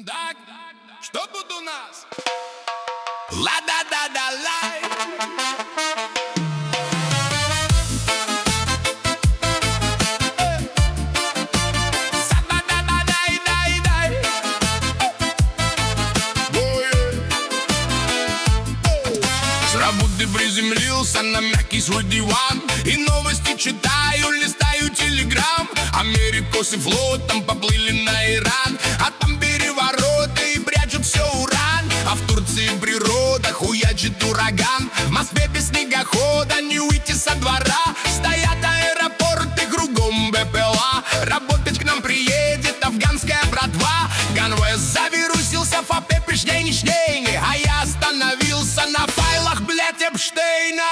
Так, что тут у нас? Ла-да-да-да-лай. Са-да-да-да-дай-дай-дай. С работы приземлился на мягкий свой диван и новости читаю, листаю телеграм. Америкосы флотом поплыли на Иран, а там перевороты и прячут все уран. А в Турции природа, хуячит ураган. В Москве без снегохода не уйти со двора. Стоят аэропорты, кругом БПЛА. Работать к нам приедет афганская братва. Ганвест завирусился, ФАП пришней-ничней, а я остановился на файлах, блядь, Эпштейна.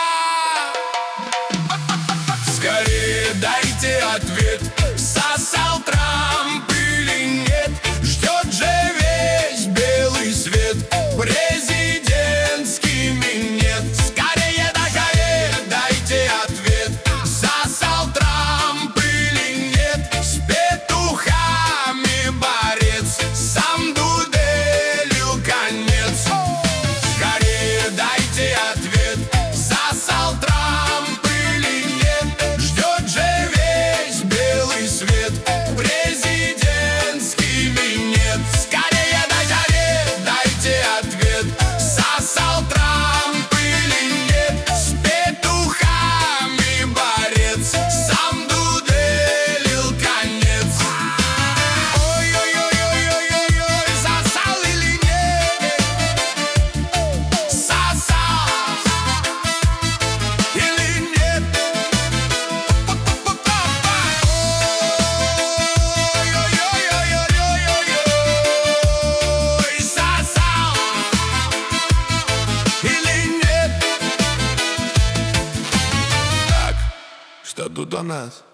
Скорее дайте ответ, сосал Трамп или нет? Ждет же весь белый свет президентский минет. Скорее дайте ответ, сосал Трамп или нет? С петухами борец, сам дуделю конец. Скорее дайте ответ, сосал Трамп или нет? Ждет же весь белый свет президентский минет. Скорее дайте ответ, сосал Трамп или нет? С петухами борец, сам дуделил конец. Ой-ой-ой-ой-ой-ой, сосал или нет? Сосал или нет? Ой-ой-ой-ой-ой-ой, сосал или нет? Так, что тут у нас?